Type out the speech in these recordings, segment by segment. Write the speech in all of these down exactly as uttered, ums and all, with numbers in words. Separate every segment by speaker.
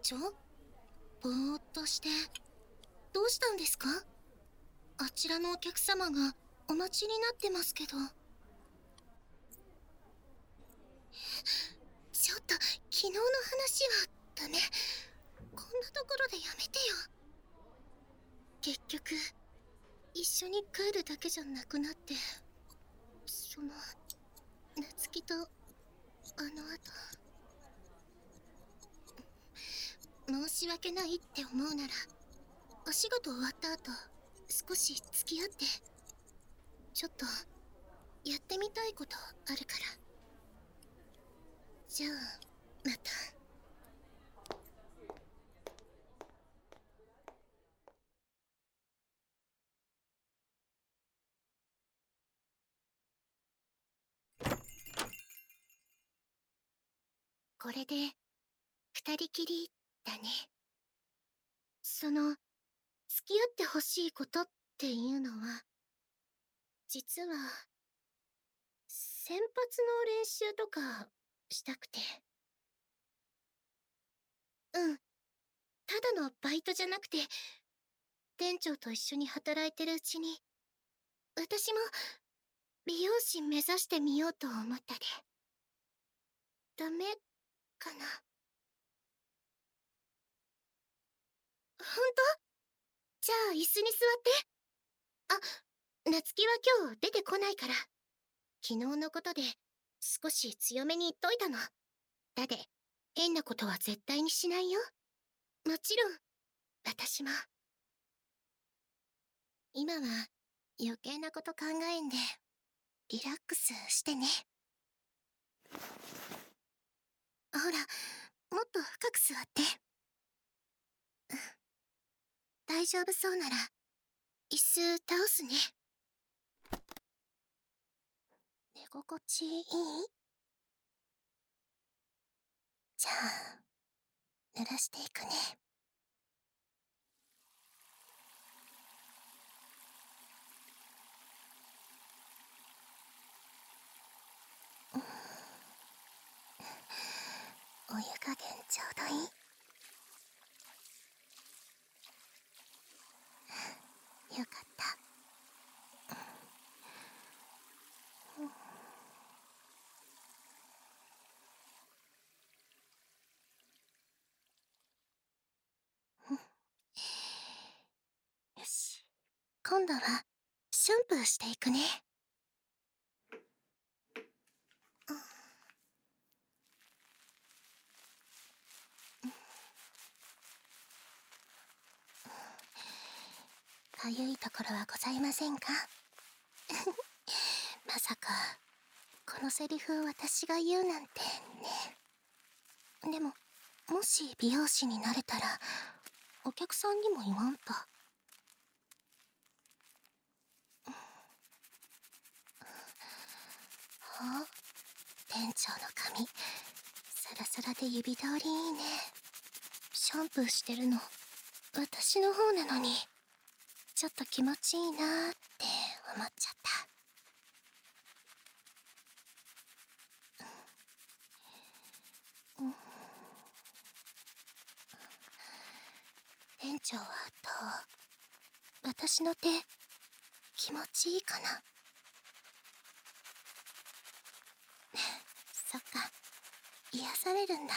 Speaker 1: 長、ぼーっとして。どうしたんですか？あちらのお客様がお待ちになってますけど。ちょっと、昨日の話はダメ。こんなところでやめてよ。結局、一緒に帰るだけじゃなくなって、その、夏希と、あの後。申し訳ないって思うなら、お仕事終わった後、少し付き合って。ちょっと、やってみたいことあるから。じゃあ、また。これで、二人きり、だね。その、付き合ってほしいことっていうのは、実は、先発の練習とか、したくて。うん。ただのバイトじゃなくて、店長と一緒に働いてるうちに、私も、美容師目指してみようと思ったで。ダメ、かな。ほんと？じゃあ椅子に座って。あ、夏希は今日出てこないから。昨日のことで少し強めに言っといたの。だで、変なことは絶対にしないよ。もちろん、私も。今は余計なこと考えんで、リラックスしてね。ほら、もっと深く座って。大丈夫そうなら、椅子倒すね。寝心地いい？じゃあ、濡らしていくね。お湯加減ちょうどいい？よかった。よし。今度は、シャンプーしていくね。かゆいところはございませんか？まさか、このセリフ私が言うなんてね。でも、もし美容師になれたら、お客さんにも言わんと。あ、店長の髪、サラサラで指通りいいね。シャンプーしてるの、私の方なのに、ちょっと気持ちいいなーって思っちゃった。うん、店長はどう？私の手、気持ちいいかな？そっか、癒されるんだ。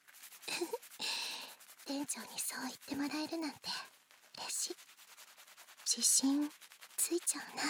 Speaker 1: 店長にそう言ってもらえるなんて嬉しい。自信ついちゃうな。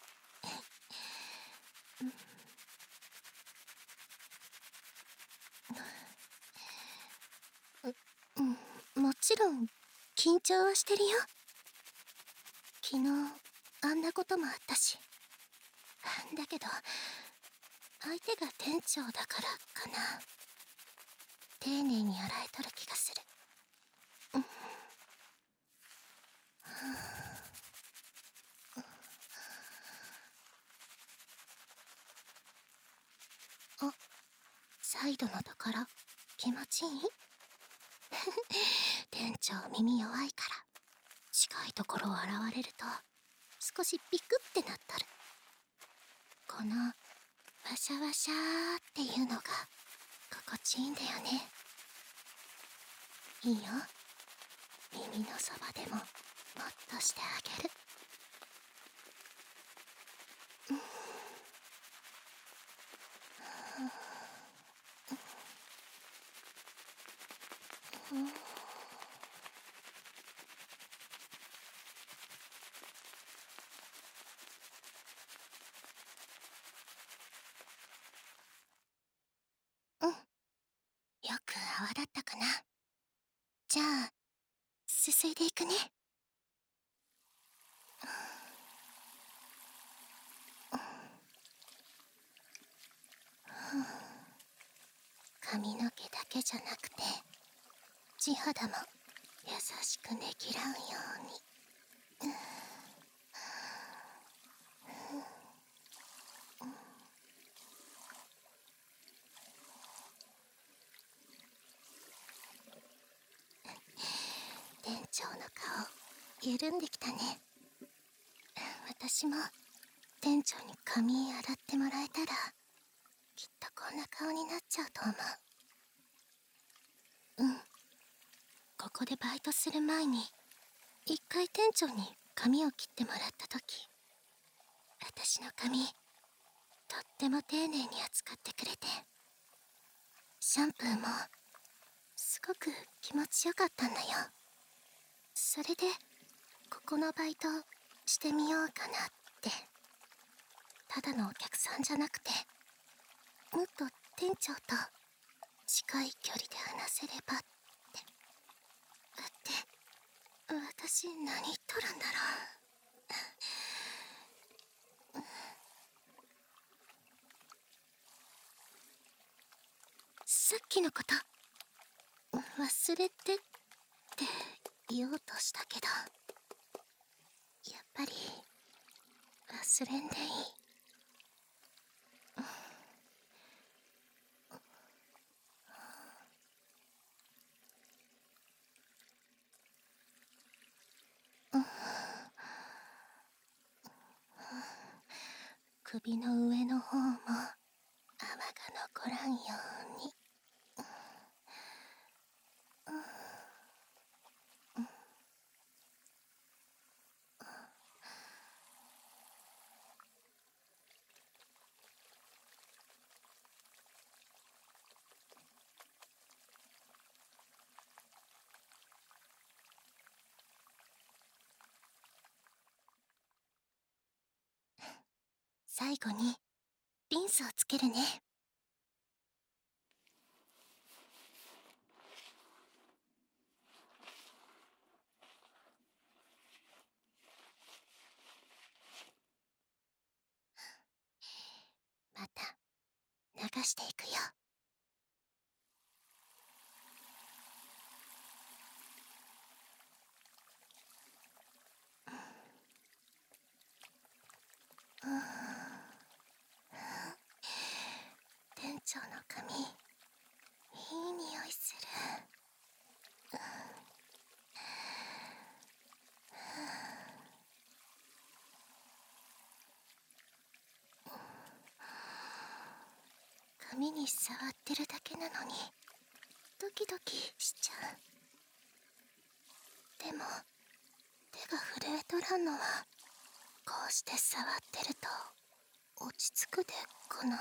Speaker 1: うん、うん、もちろん緊張はしてるよ。昨日あんなこともあったし。だけど相手が店長だからかな。丁寧に洗えとる気がする。うん、あ、サイドのところ気持ちいい？店長耳弱いから近いところを洗われると少しビクってなっとる。このワシャワシャーっていうのが心地いいんだよね。 いいよ。耳のそばでももっとしてあげる。うん、よく泡立ったかな。じゃあすすいでいくね。髪の毛だけじゃなくて地肌も優しくねぎらうように。店長の顔緩んできたね。私も店長に髪洗ってもらえたらきっとこんな顔になっちゃうと思う。うん、ここでバイトする前に一回店長に髪を切ってもらった時、私の髪とっても丁寧に扱ってくれて、シャンプーもすごく気持ちよかったんだよ。それでここのバイトしてみようかなって。ただのお客さんじゃなくてもっと店長と近い距離で話せればって。って私何言っとるんだろう。さっきのこと忘れてって言おうとしたけど、やっぱり忘れんでいい。首の上の方も泡が残らんように。最後にリンスをつけるね。また流していくよ。店長の髪いい匂いする。髪に触ってるだけなのにドキドキしちゃう。でも手が震えとらんのはこうして触ってると落ち着くでかな。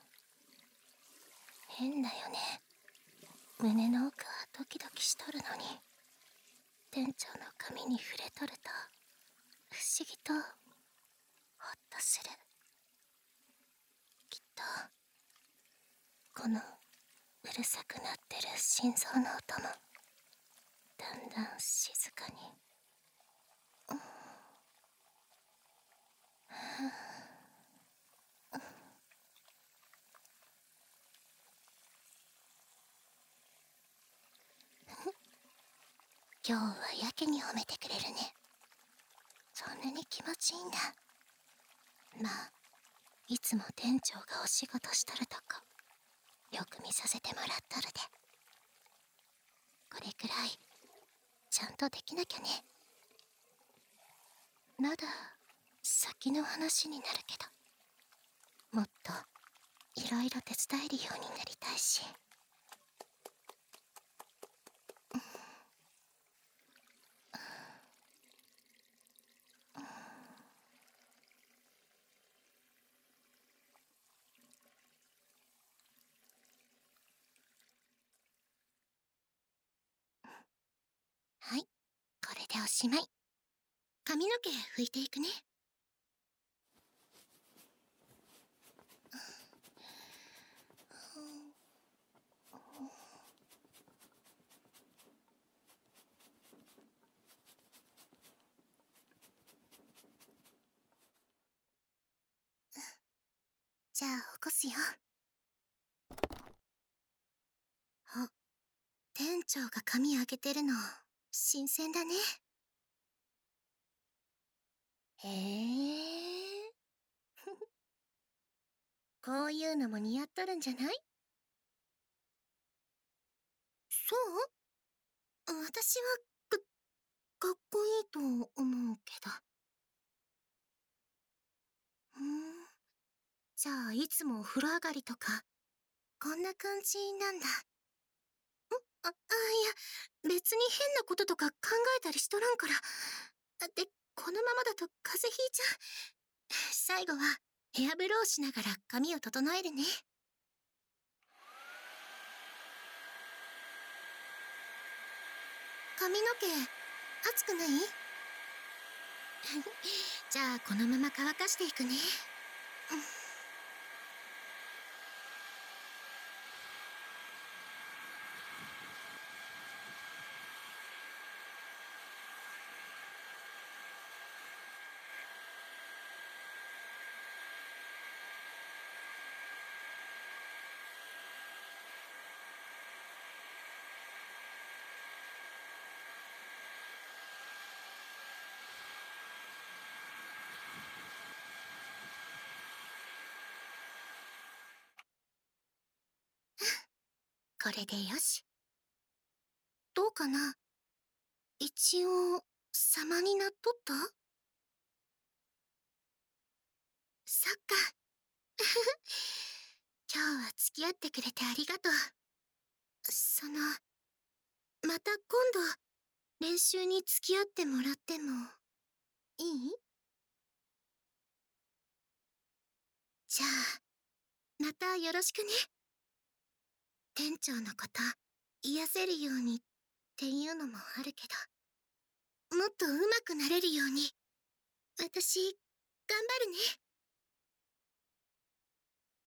Speaker 1: 変だよね。胸の奥はドキドキしとるのに店長の髪に触れとると不思議とホッとする。きっとこのうるさくなってる心臓の音もだんだん静かに。今日はやけに褒めてくれるね。そんなに気持ちいいんだ。まあいつも店長がお仕事しとるとこよく見させてもらっとるで。これくらいちゃんとできなきゃね。まだ先の話になるけど、もっといろいろ手伝えるようになりたいし。 ておしまい。髪の毛拭いていくね。じゃあ起こすよ。あ、店長が髪開けてるの新鮮だね。へえ。こういうのも似合っとるんじゃない？そう？私はか、かっこいいと思うけど。ふん。じゃあいつもお風呂上がりとかこんな感じなんだ。ん？あ、あ、いや、別に変なこととか考えたりしとらんから。で、このままだと風邪ひいちゃう。最後はヘアブローしながら髪を整えるね。髪の毛熱くない？じゃあこのまま乾かしていくね。これでよし。どうかな？一応様になっとった？そっか。今日は付き合ってくれてありがとう。その、また今度練習に付き合ってもらってもいい？じゃあまたよろしくね。店長のこと癒せるようにっていうのもあるけど、もっと上手くなれるように私頑張るね。